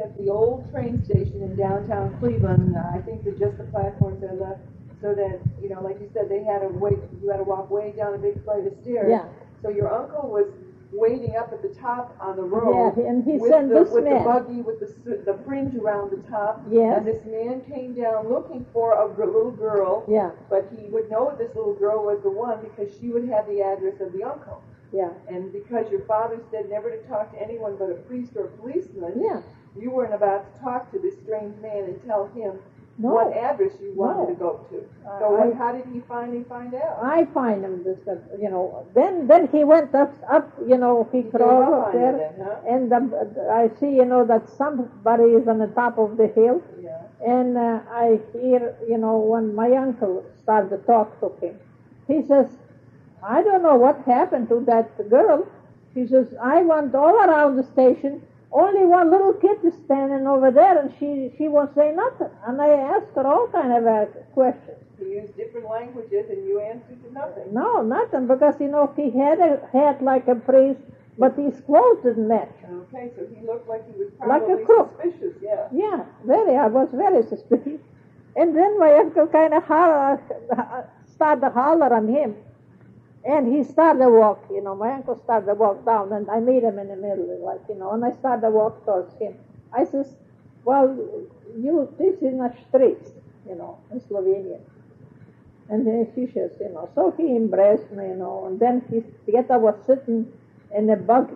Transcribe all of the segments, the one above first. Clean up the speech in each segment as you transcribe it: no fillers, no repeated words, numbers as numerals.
at the old train station in downtown Cleveland. I think that just the platforms are left, so that, you know, like you said, you had to walk way down a big flight of stairs. Yeah. So your uncle was waiting up at the top on the road. Yeah, and he with sent the, this with man. the buggy with the fringe around the top. Yes. And this man came down looking for a little girl. Yeah. But he would know this little girl was the one because she would have the address of the uncle. Yeah. And because your father said never to talk to anyone but a priest or a policeman, Yeah. you weren't about to talk to this strange man and tell him No. what address you wanted No. to go to. So how did he finally find out? I find him this, you know. Then he went up, you know. He crawled up there, then, huh? and I see, you know, that somebody is on the top of the hill. Yeah. And I hear, you know, when my uncle started to talk to him, he says, I don't know what happened to that girl. He says, I went all around the station. Only one little kid is standing over there, and she won't say nothing. And I asked her all kind of questions. He used different languages, and you answered to nothing. No, nothing, because, you know, he had a hat like a priest, but his clothes didn't match. Okay, so he looked like he was Like a probably crook. suspicious, yeah. Yeah, I was very suspicious. And then my uncle kind of started to holler on him. And he started to walk, you know, my uncle started to walk down, and I meet him in the middle, like, you know, and I started to walk towards him. I says, well, this is not streets, you know, in Slovenia. And then he says, you know, so he embraced me, you know, and then Tieta was sitting in a buggy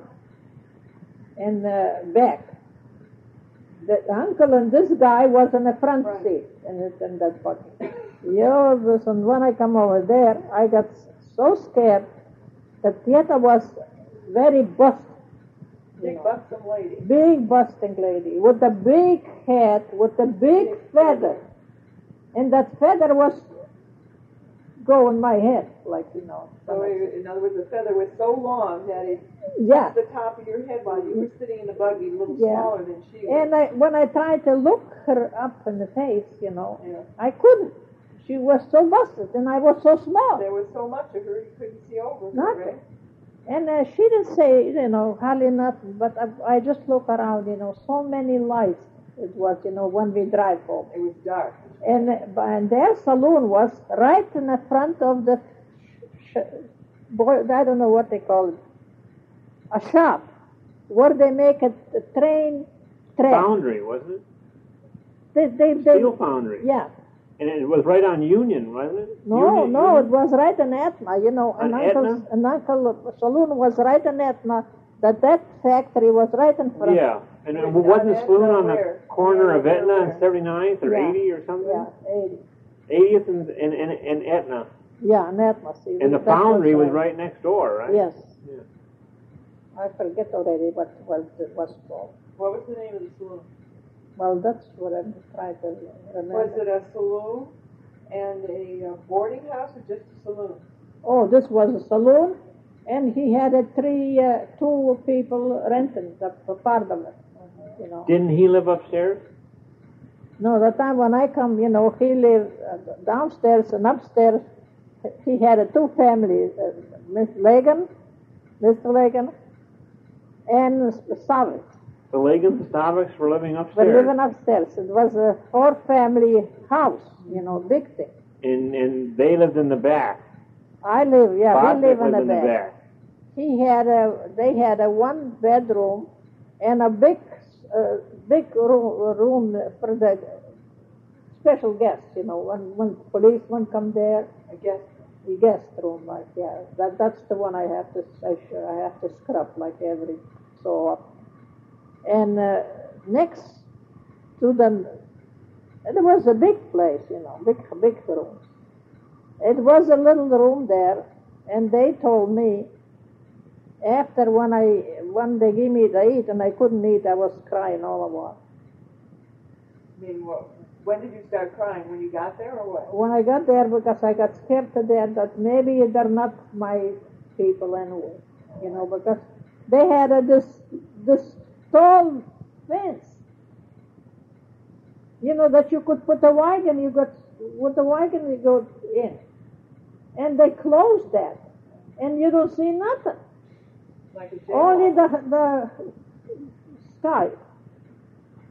in the back. The uncle and this guy was in the front seat in that buggy. And when I come over there, I got so scared that Tieta was very bust. Big buxom lady. Big busting lady with a big hat, with a big feather. And that feather was going my head, like, you know. So in other words, the feather was so long that it Yeah. touched the top of your head while you were sitting in the buggy, a little Yeah. smaller than she was. And when I tried to look her up in the face, you know, Yeah. I couldn't. She was so busted, and I was so small. There was so much of her you couldn't see over her, Nothing. right? And she didn't say, you know, hardly nothing, but I just look around, you know, so many lights it was, you know, when we drive home. It was dark. And their saloon was right in the front of the, I don't know what they call it, a shop, where they make a train track. Foundry, wasn't it? They Steel foundry. Yeah. And it was right on Union, wasn't it? No, Union, it was right in Etna, you know. On An uncle's saloon was right in Etna. That factory was right in front. Yeah, and it wasn't the saloon on the corner of Etna where? and 79th or Yeah. 80 or something? Yeah, 80. 80th and Etna. Yeah, in Etna. See, And the that foundry was right next door, right? Yes. Yeah. I forget already what it was called. What was the name of the saloon? Well, that's what I'm trying to remember. Was it a saloon and a boarding house or just a saloon? Oh, this was a saloon, and he had two people renting the part of it, you know. Didn't he live upstairs? No, the time when I come, you know, he lived downstairs and upstairs. He had two families, Mr. Lagan, and Savage. The Legans and Starbucks were living upstairs. Were living upstairs. It was a 4-family house, you know, big thing. And they lived in the back. I live, we Bosniak live in lived the back. They had a 1-bedroom and a big room for the special guests, you know, when policemen come there. I guess. The guest room, like, yeah. That's the one I have to scrub like every so often. And next to them, it was a big place, you know, big room. It was a little room there, and they told me after when they gave me to eat and I couldn't eat, I was crying all the while. I mean, when did you start crying? When you got there or what? When I got there, because I got scared to death that maybe they're not my people anyway, you know, because they had this tall fence, you know, that you could put a wagon, you go in. And they closed that, and you don't see nothing. Like a jail. Only the sky.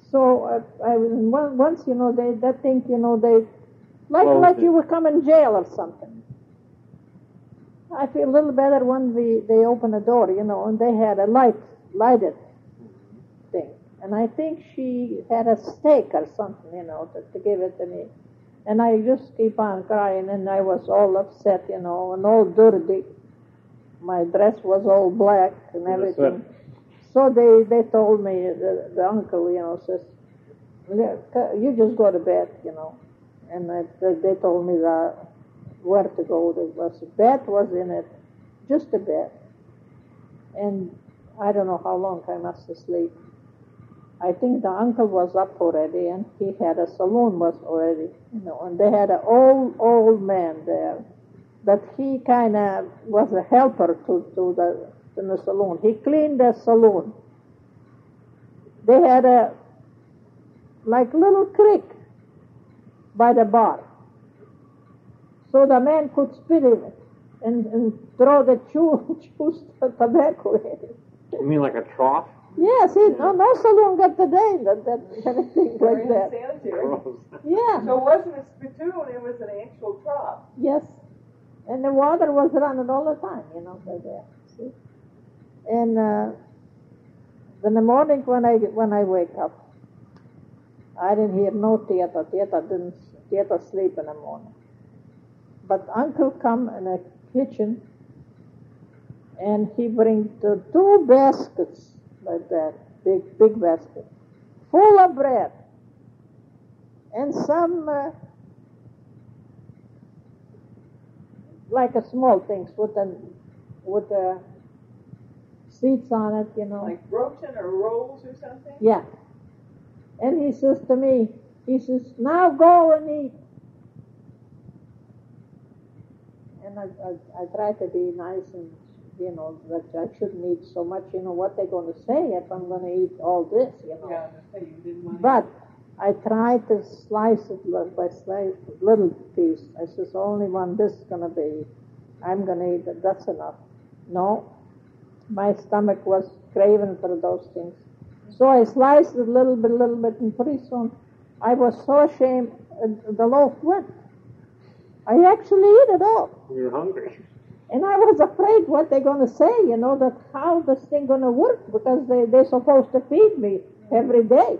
So I was once, they think, they Closed like it. you would come in jail or something. I feel a little better when they opened the door, and they had a lighted thing. And I think she had a steak or something, to give it to me. And I just keep on crying, and I was all upset, and all dirty. My dress was all black and everything. So they told me, the uncle, says, you just go to bed, And they told me where to go. There was a bed was in it, just a bed. And I don't know how long I must have sleep. I think the uncle was up already, and he had a saloon was already, and they had an old man there, that he kind of was a helper to the saloon. He cleaned the saloon. They had a like little creek by the bar, so the man could spit in it and throw the chews tobacco in it. You mean like a trough? Yes, no saloon got today that anything like that. Gross. Yeah. So it wasn't a spittoon, it was an actual trough. Yes. And the water was running all the time, like that. See? And in the morning when I wake up, I didn't hear no Teta. Teta sleep in the morning. But Uncle come in the kitchen, and he bring the 2 baskets like that, big basket, full of bread, and some like a small things with the seeds on it, Like broken or rolls or something? Yeah. And he says to me, now go and eat. And I try to be nice and, that I shouldn't eat so much, what they're going to say if I'm going to eat all this, Yeah, you didn't want But I try to slice it by slice, little piece. I says, only one this is going to be. I'm going to eat it. That's enough. No. My stomach was craving for those things. So I sliced it a little bit, and pretty soon I was so ashamed the loaf went. I actually ate it all. You're hungry. And I was afraid what they're going to say, that how this thing going to work, because they're supposed to feed me every day.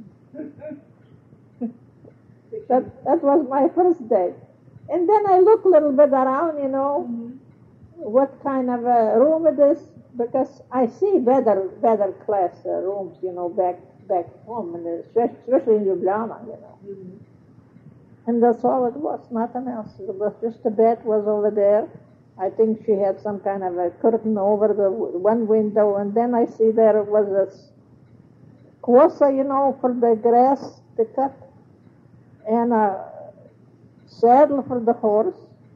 That was my first day. And then I look a little bit around, what kind of a room it is, because I see better class rooms, back home, and especially in Ljubljana, And that's all it was, nothing else. It was just the bed was over there. I think she had some kind of a curtain over the one window, and then I see there was a quosa, for the grass to cut, and a saddle for the horse.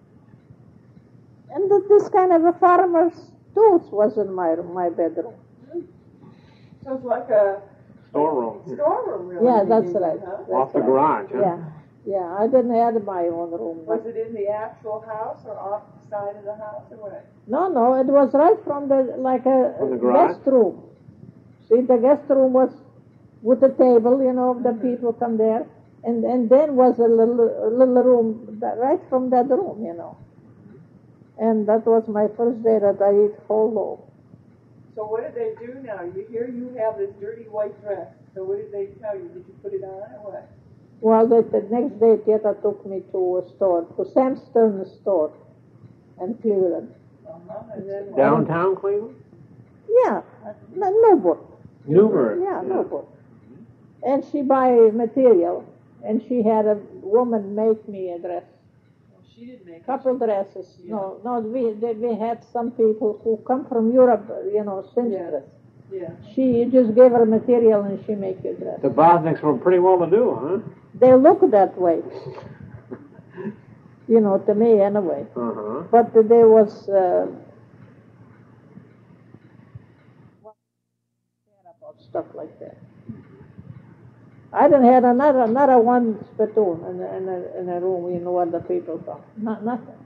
And this kind of a farmer's tools was in my bedroom. So it's like a Storeroom. storeroom, really. Yeah, that's right. Huh? That's Off the right. garage, huh? Yeah, I didn't have my own room. Was it in the actual house or off the side of the house or what? No, it was right from the From the garage? guest room. See, the guest room was with the table, the people come there, and then was a little room right from that room, And that was my first day that I ate whole loaf. So what did they do now? You have this dirty white dress. So what did they tell you? Did you put it on or what? Well, the next day, Teta took me to a store, to Sam Stern's store in Cleveland. And then what? Downtown Cleveland? Yeah, Newburgh. Newburgh. Yeah, Newburgh. And she buy material, and she had a woman make me a dress. She didn't make Couple dresses. Yeah. No, we had some people who come from Europe, seamstress. Yeah. She just gave her material and she make a dress. The Bosniaks were pretty well to do, huh? They look that way, to me anyway. Uh-huh. But there was about stuff like that. I didn't have another one spittoon in a room, where the people come. Nothing.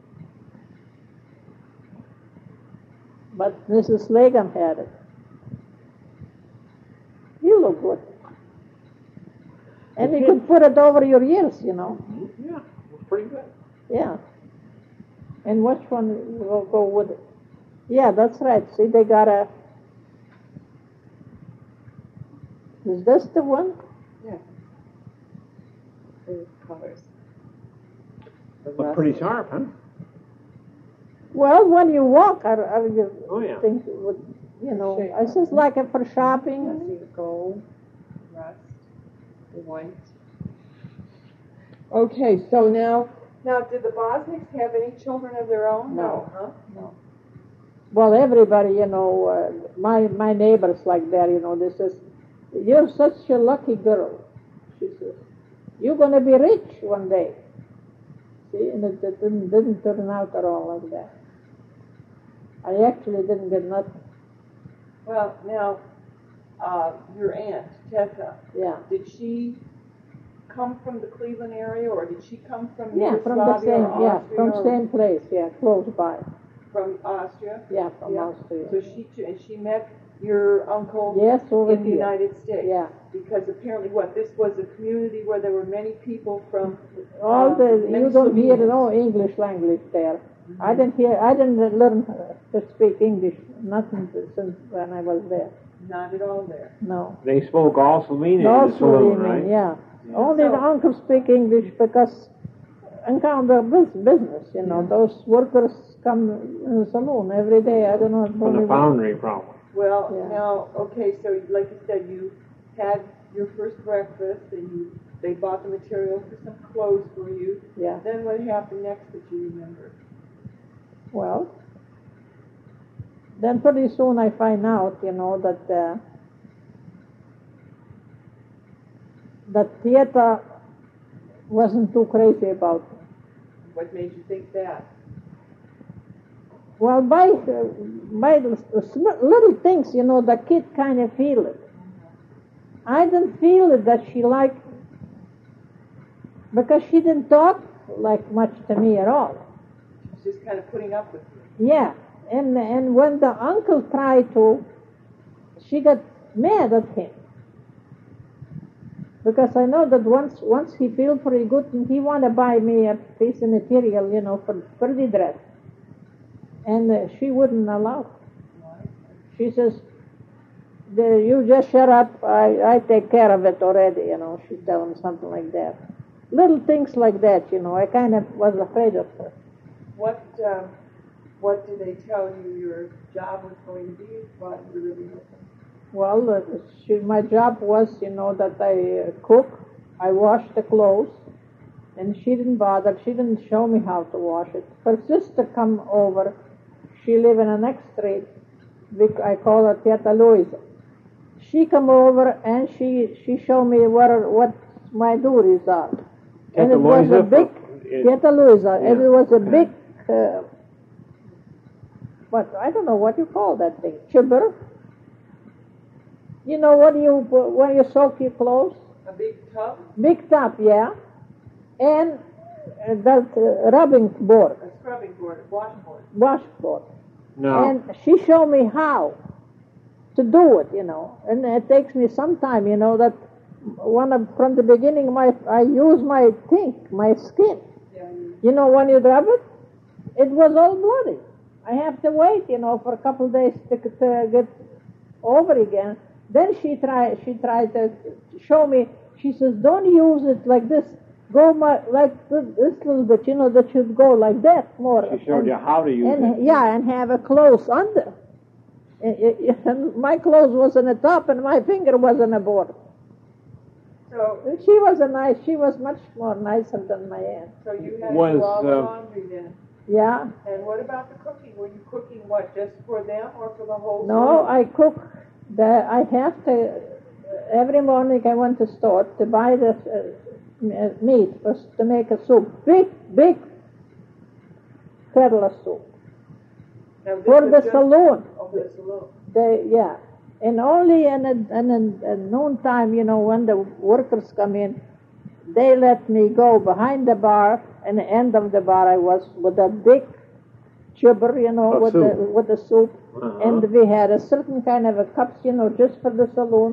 But Mrs. Legum had it. You look good. And you could put it over your ears, Yeah, it was pretty good. Yeah. And which one will go with it? Yeah, that's right. See, they got a... Is this the one? Yeah. The colors. It looked pretty sharp, huh? Well, when you walk, I Oh, yeah. think it would, Shape. I just like it for I shopping. see the gold, rust, the white. Okay, so now did the Bosniaks have any children of their own? No. Huh? No. Well, everybody, my neighbors like that, they says, you're such a lucky girl. She says, you're going to be rich one day. See, and it didn't turn out at all like that. I actually didn't get nothing. Well, now, your aunt, Tessa, Yeah. did she come from the Cleveland area, or did she come from Yeah, from the Yugoslavia same, or yeah, Austria from or same place, yeah, close by. from Austria? Yeah, from Yeah. Austria. So she met your uncle Yes, over in the here. United States. Yeah. Because apparently, this was a community where there were many people from You many don't hear Slovenians. no English language there. I didn't learn to speak English, nothing since when I was there. Not at all there. No. They spoke all Slovenian No in the saloon, Slovenian, right? yeah. Only the uncle speak English because encounter business, those workers come in the saloon every day. I don't know. From the foundry, probably. Well, Yeah. now, okay, so like you said, you had your first breakfast, and they bought the material for some clothes for you. Yeah. Then what happened next that you remember? Well, then pretty soon I find out, that theater wasn't too crazy about me. What made you think that? Well, by little things, the kid kind of feel it. I didn't feel it that she liked me, because she didn't talk like much to me at all. She's just kind of putting up with you. Yeah, and when the uncle tried to, she got mad at him. Because I know that once he feel pretty good, and he want to buy me a piece of material, for the dress. And she wouldn't allow. She says, you just shut up, I take care of it already, She tell him something like that. Little things like that, I kind of was afraid of her. What did they tell you your job was going to be while you were living with them? Well, my job was, that I cook, I wash the clothes, and she didn't bother. She didn't show me how to wash it. Her sister come over. She live in the next street. I call her Teta Luisa. She come over and she showed me what my duties are. And Teta it was Luisa a big Teta Luisa, and it was a big. I don't know what you call that thing. Chibber. When you soak your clothes? A big tub? Big tub, yeah. And that rubbing board. A scrubbing board, a washboard. Washboard. No. And she showed me how to do it, And it takes me some time, that from the beginning I use my skin. Yeah. When you rub it, it was all bloody. I have to wait, for a couple of days to get over again. Then she tried to show me. She says, don't use it like this. Go like this little bit, that should go like that more. She showed you how to use it. Yeah, and have a clothes under. And my clothes was on the top, and my finger was on the board. So She was much more nicer than my aunt. So you had to do all the laundry then. Yeah. And what about the cooking? Were you cooking what, just for them or for the whole No, family? I cook. I have to, every morning I went to store to buy the meat to make a soup. Big kettle of soup. Now, this For was the just- saloon. Oh, the saloon. Yeah. And only in a noon time, when the workers come in, they let me go behind the bar, and the end of the bar I was with a big chibber, Of soup. with the soup. Uh-huh. And we had a certain kind of a cups, just for the saloon.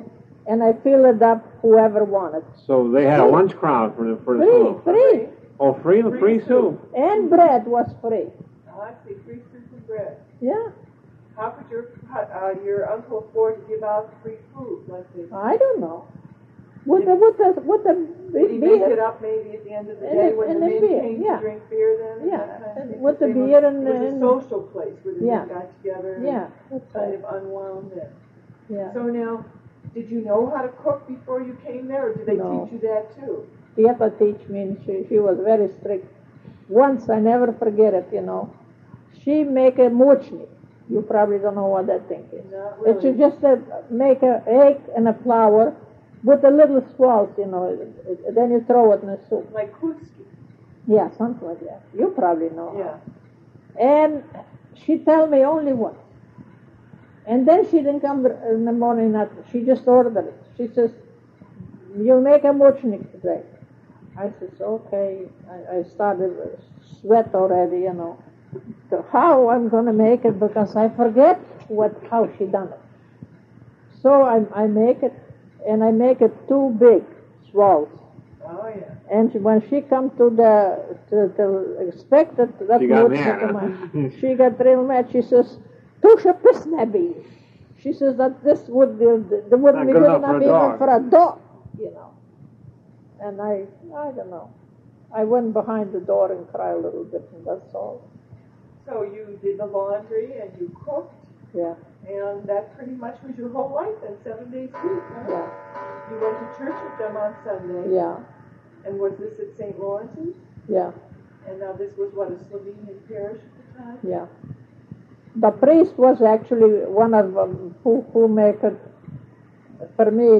and I fill it up whoever wanted. So they had a lunch crowd for the soup. Free. Oh, free soup. And bread was free. Oh, I see, free soup and bread. Yeah. How could your uncle afford to give out free food like this? I don't know. With the Did he make beer. it up maybe at the end of the And day the- when and the the men beer, came yeah. to drink beer then? Yeah, That kind of and thing? with the They beer were- and it was and- a social place where the Yeah. men got together and Yeah, that's kind right. of unwound there. Yeah. So now, did you know how to cook before you came there, or did they No. teach you that too? Piepa teach me, and she was very strict. Once, I never forget it, She make a muchnik. You probably don't know what that thing is. Not It's really. just make an egg and a flour with a little swirls, then you throw it in the soup. Like kluski. Yeah, something like that. You probably know. Yeah. And she tell me only once. And then she didn't come in the morning, nothing. She just ordered it. She says, you make a muchnik today. I says, okay. I started sweat already, So how I'm going to make it, because I forget how she done it. So I make it, and I make it too big, swallows. Oh yeah. And when she come to expect it, that She got muchnik, mad. she got real mad. She says, "Tusha pisnabi." She says that this would wouldn't be good enough even for a dog, And I don't know. I went behind the door and cried a little bit, and that's all. So you did the laundry and you cooked, Yeah, and that pretty much was your whole life then, 7 days a week, huh? yeah, You went to church with them on Sunday. yeah, And was this at St. Lawrence's? yeah, And now this was what, a Slovenian parish at the time? yeah. The priest was actually one of them who make it for me.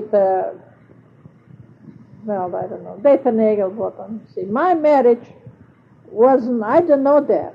Well, I don't know. They finagled what I'm saying. My marriage wasn't. I don't know that.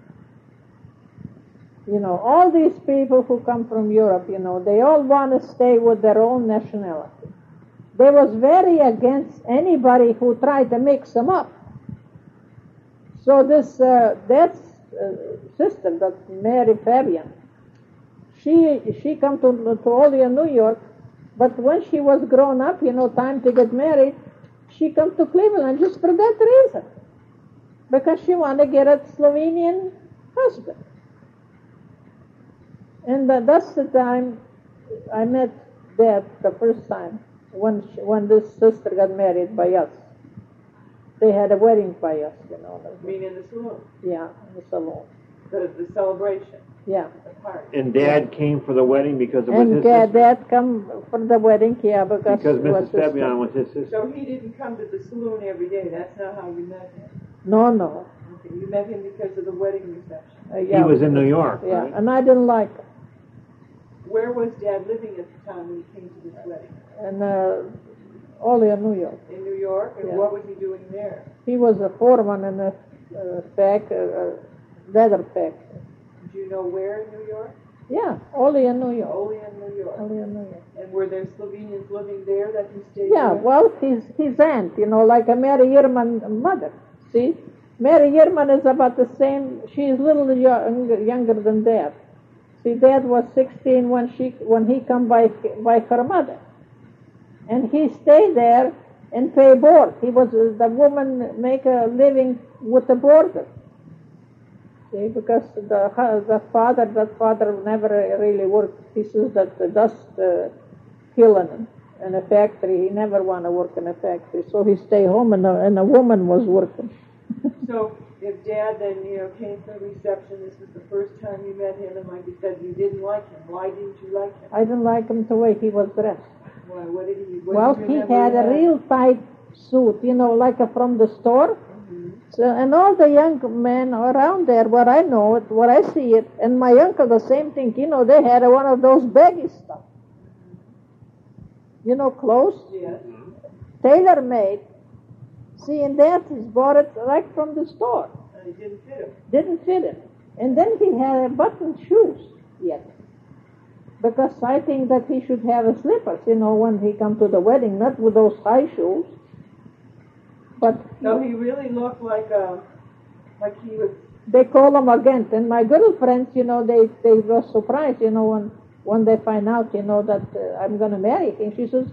All these people who come from Europe, they all want to stay with their own nationality. They was very against anybody who tried to mix them up. So this sister, that Mary Fabian, she come to Olean, New York, but when she was grown up, time to get married, she come to Cleveland just for that reason, because she want to get a Slovenian husband. And that's the time I met Dad the first time, when this sister got married by us. They had a wedding by us, You mean in the saloon? Yeah, in the salon. The celebration, Yeah. the party. And Dad came for the wedding because it was And his sister. Dad come for the wedding, yeah, because Because it was Mrs. his Fabian was his sister. So he didn't come to the saloon every day. That's not how you met him. No. Okay. You met him because of the wedding reception. Yeah. He was in New York, Yeah, right? and I didn't like it. Where was Dad living at the time when he came to this wedding? And Olean, New York. In New York? And Yeah. what was he doing there? He was a foreman in a leather factory. Do you know where in New York? Yeah, Olean, New York. Olean, New York. Olean, New York. And were there Slovenians living there that he stayed Yeah, with? well, his aunt, like a Mary Yerman mother. See, Mary Yerman is about the same. She is a little younger than Dad. See, Dad was 16 when he come by her mother, and he stayed there and pay board. He was the woman make a living with the boarder. See, because that father never really worked. He says that the dust killing him in a factory. He never want to work in a factory, so he stay home, and a woman was working. So if Dad then, came for the reception, this was the first time you met him, and like you said, you didn't like him. Why didn't you like him? I didn't like him the way he was dressed. Why? What did he? Well, did you he remember had a real tight suit, like from the store. So, and all the young men around there, what I know, what I see it, and my uncle, the same thing, they had one of those baggy stuff. Clothes, Yes. tailor-made. See, and that he bought it right from the store. And it didn't fit him. Didn't fit him. And then he had buttoned shoes yet. Because I think that he should have a slippers, when he come to the wedding, not with those high shoes. But So he really looked like he was. they call him agent. And my girlfriends, they were surprised, when they find out, that I'm going to marry him. She says,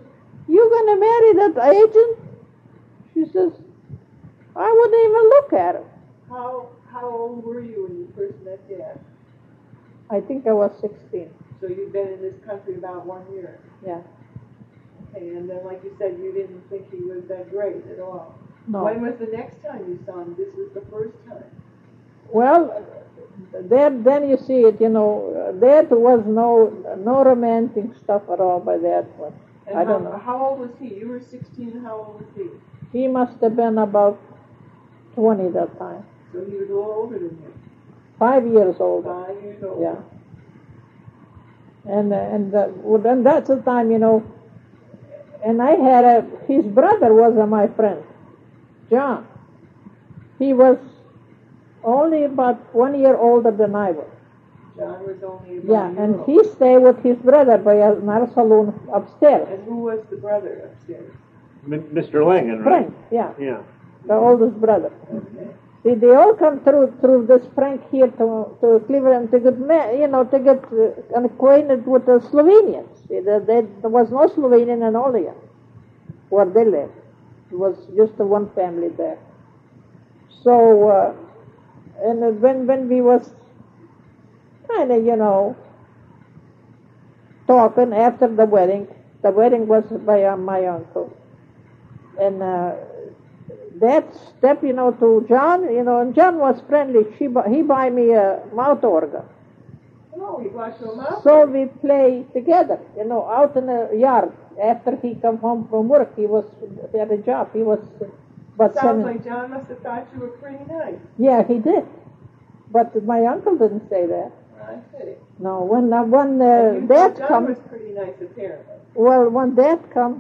"You gonna marry that agent?" She says, "I wouldn't even look at him." How old were you when you first met Dad? I think I was 16. So you've been in this country about 1 year. Yeah. Okay, and then like you said, you didn't think he was that great at all. No. When was the next time you saw him? This was the first time. Well, then you see it, that was no romantic stuff at all by that point. And I don't know. How old was he? You were 16. How old was he? He must have been about 20 that time. So he was a little older than you. 5 years old. 5 years old. Yeah. And that's the time, and I had his brother was my friend, John. He was only about 1 year older than I was. John was only about Yeah, a year and old. he stayed with his brother by our saloon upstairs. And who was the brother upstairs? Mr. Langan, right? Frank, yeah, Yeah. the oldest brother. Okay. See, they all come through this Frank here to Cleveland to get acquainted with the Slovenians. See, there was no Slovenian in Olean where they lived. It was just the one family there. So, and when we was kind of, talking after the wedding was by my uncle. And that step, to John, and John was friendly. He buy me a mouth organ. Oh, he brought you a mouth? So we play together, out in the yard. After he come home from work, he had a job. He was about Sounds 7. like John must have thought you were pretty nice. Yeah, he did. But my uncle didn't say that. I see. No, when You Dad thought John come, was pretty nice, apparently. well, when Dad come,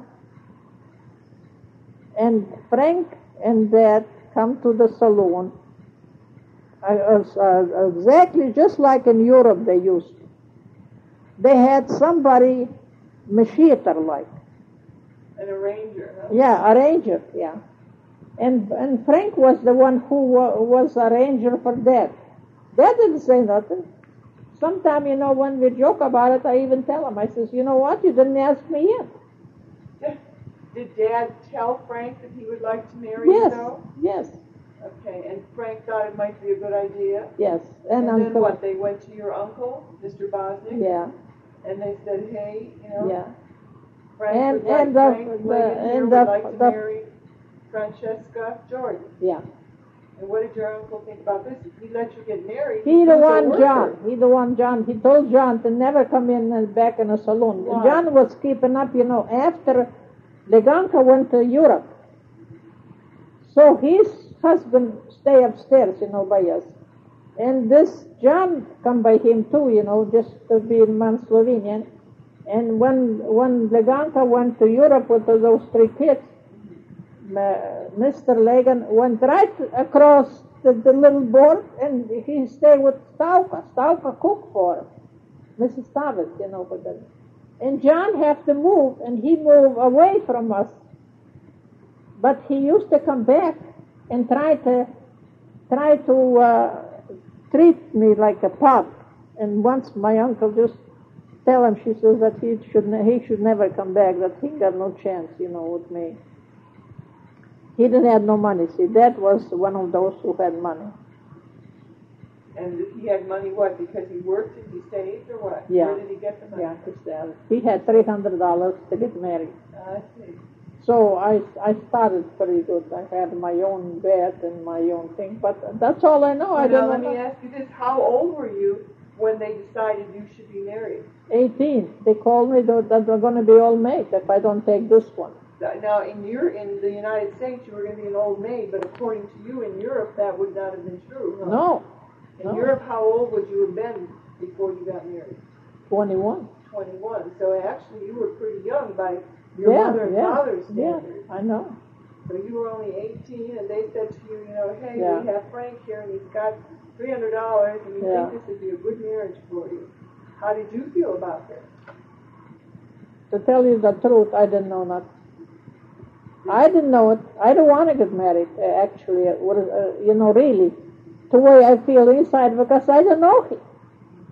and Frank and Dad come to the saloon, exactly just like in Europe they used to. They had somebody Mashiach like. An arranger, huh? Yeah, arranger, yeah. And Frank was the one who was arranger for Dad. Dad didn't say nothing. Sometime, when we joke about it, I even tell him, I says, you know what, you didn't ask me yet. Did Dad tell Frank that he would like to marry you, Yes, though? yes, Okay, and Frank thought it might be a good idea. yes. And then Uncle, what? They went to your uncle, Mr. Bosnick, yeah, and they said, "Hey, yeah. Frank And- would like and Frank the- Legan here and would the- like to the- marry Francesca Jordan." Yeah. And what did your uncle think about this? If he let you get married, He the was a one, worker. John. He the one, John. He told John to never come in and back in a saloon. Why? John was keeping up, after Leganka went to Europe. So his husband stay upstairs, by us. And this John come by him too, just to be in Slovenian. And when Leganka went to Europe with those 3 kids, Mr. Legan went right across the little board, and he stayed with Stauka. Stauka cooked for him. Mrs. Tavis, for them. And John had to move, and he moved away from us. But he used to come back and try to treat me like a pop. And once my uncle just tell him, she says that he should never come back, that he got no chance, with me. He didn't have no money. See, that was one of those who had money. And if he had money, what? Because he worked and he saved, or what? Yeah. Where did he get the money? Yeah, he had $300 to get married. I see. So I started pretty good. I had my own bed and my own thing, but that's all I know. I Now, don't let know. me ask you this. How old were you when they decided you should be married? 18. They called me that they're going to be old maid if I don't take this one. Now, in the United States, you were going to be an old maid, but according to you, in Europe, that would not have been true, huh? No. In no. Europe, how old would you have been before you got married? 21. 21. So actually, you were pretty young by your mother and father's standards. I know. So you were only 18, and they said to you, hey, Yeah. we have Frank here, and he's got $300, and we Yeah. think this would be a good marriage for you. How did you feel about this? To tell you the truth, I didn't know nothing. I didn't know it. I don't want to get married, actually, really, the way I feel inside, because I don't know him.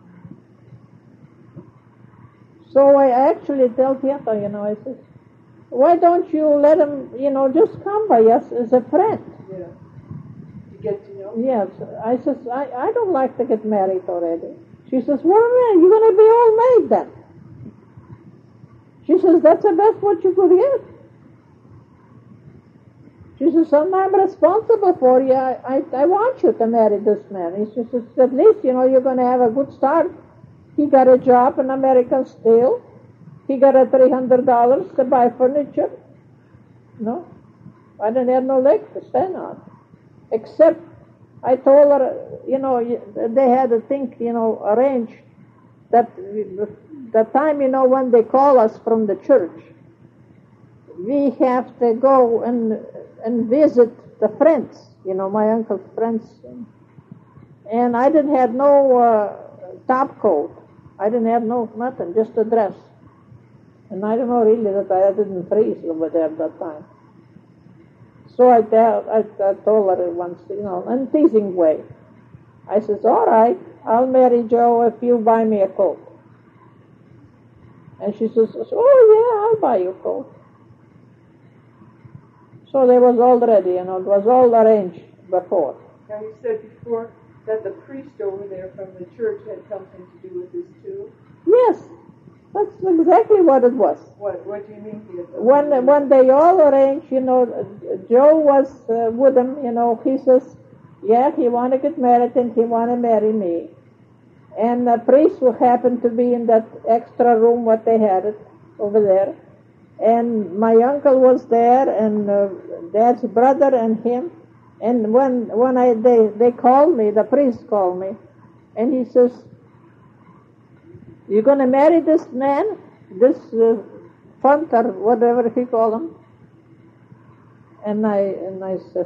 So I actually tell Tieta, I said, why don't you let him, just come by us as a friend? Yeah. To get to know. Yes. I says, I don't like to get married already. She says, well, man, you're going to be all made then. She says, that's the best what you could get. She says, I'm responsible for you. I want you to marry this man. He says, at least, you're going to have a good start. He got a job in American Steel. He got a $300 to buy furniture. No, I didn't have no leg to stand on. Except I told her, they had a thing, arranged that the time, when they call us from the church, we have to go and visit the friends, my uncle's friends. And I didn't have no top coat. I didn't have nothing, just a dress. And I don't know really that I didn't freeze over there at that time. So I told her once, in a teasing way. I says, all right, I'll marry Joe if you buy me a coat. And she says, oh yeah, I'll buy you a coat. So they was all ready, it was all arranged before. Now you said before that the priest over there from the church had something to do with this too? Yes, that's exactly what it was. What do you mean? When they all arranged, Joe was with him, he says, yeah, he want to get married and he want to marry me. And the priest who happened to be in that extra room what they had it over there. And my uncle was there and Dad's brother and him. And when they called me, the priest called me, and he says, you're going to marry this man, this font or whatever he called him? And I says,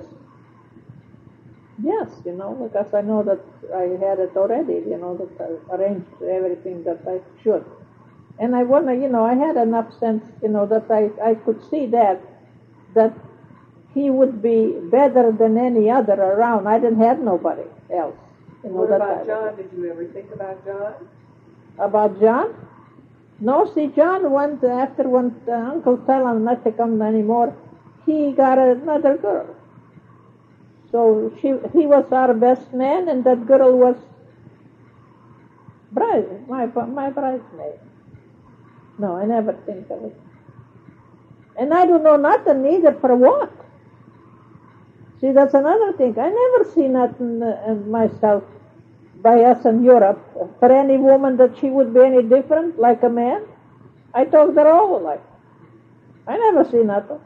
yes, because I know that I had it already, that I arranged everything that I should. And I want to, I had enough sense, that I could see that he would be better than any other around. I didn't have nobody else. What about John? Did you ever think about John? About John? No, see, John went after when Uncle told him not to come anymore, he got another girl. So he was our best man, and that girl was my bridesmaid. No, I never think of it. And I don't know nothing either for what. See, that's another thing. I never see nothing myself by us in Europe for any woman that she would be any different like a man. I talk their whole life. I never see nothing.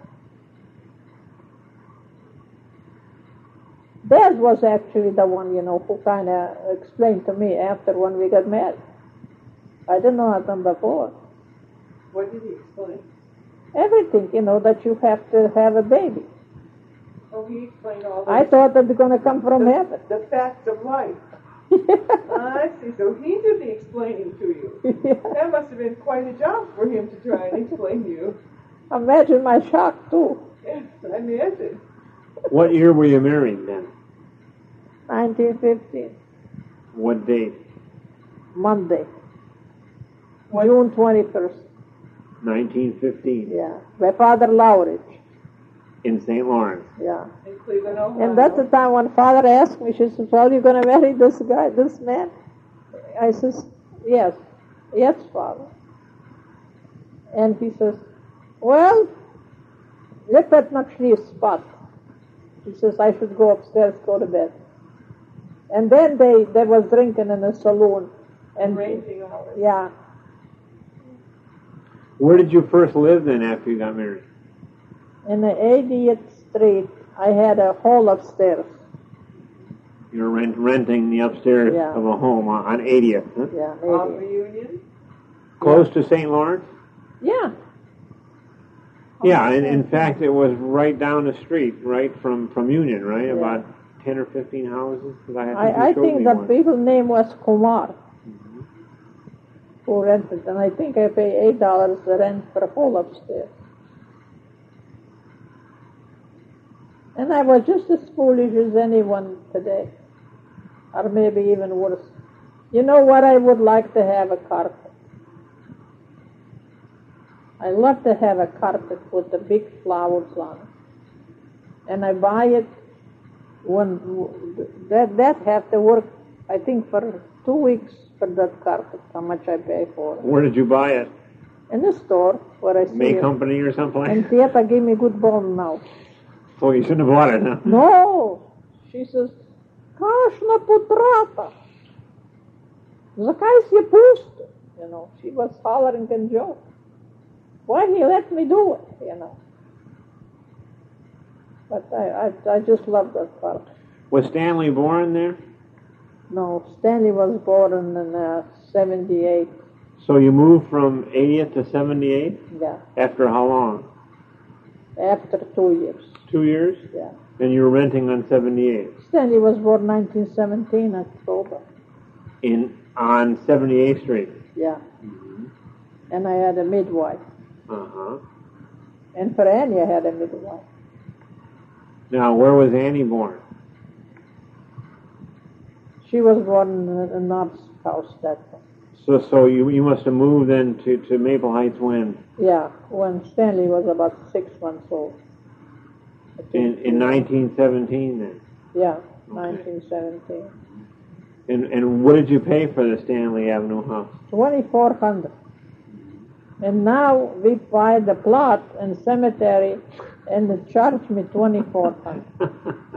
Dad was actually the one, who kind of explained to me after when we got married. I didn't know nothing before. What did he explain? Everything, that you have to have a baby. Oh, he explained all this. I thought that they're going to come from heaven. The facts of life. I see. So he did the explaining to you. Yeah. That must have been quite a job for him to try and explain to you. Imagine my shock, too. Yes, I imagine. What year were you married then? 1915. What date? Monday. June 21st. 1915. Yeah. My father Lowridge. In St. Lawrence. Yeah. In Cleveland, Ohio. And that's the time when Father asked me, she says, well, you going to marry this guy, this man? I says, yes. Yes, Father. And he says, well, look at Nakshni's spot. He says, I should go upstairs, go to bed. And then they was drinking in a saloon. And arranging all this. Yeah. Where did you first live then after you got married? In the 80th Street, I had a hall upstairs. You were renting the upstairs Yeah. of a home on 80th, huh? Yeah, Off 80th. Reunion? Close to St. Lawrence? Yeah. Yeah, and in fact, it was right down the street, right from Union, right? Yeah. About 10 or 15 houses. 'Cause I showed think me the one. people's name was Kumar, who rented, and I think I pay $8 the rent for a hall upstairs. And I was just as foolish as anyone today, or maybe even worse. You know what? I would like to have a carpet. I love to have a carpet with the big flowers on it. And I buy it when that have to work, I think, for 2 weeks for that carpet, how much I pay for it. Where did you buy it? In the store where I see May it. Company or someplace? And Tieta gave me good bone now. Oh, you shouldn't have bought it, huh? No! She says, Kashna putrata. Zakaj je pusto? You know, she was hollering and joking. Why he let me do it, you know? But I just love that part. Was Stanley born there? No, Stanley was born in 78. So you moved from 80th to 78? Yeah, After how long? after 2 years. 2 years? Yeah. And you were renting on 78? Stanley was born 1917, October. On 78th Street? Yeah. And I had a midwife. Uh-huh. And for Annie, I had a midwife. Now, where was Annie born? She was born in North House that time. So you must have moved then to Maple Heights when? Yeah, when Stanley was about 6 months old. I think. In 1917 then? Yeah, Okay. 1917. And what did you pay for the Stanley Avenue house? $2,400. And now we buy the plot and cemetery and they charge me $2,400.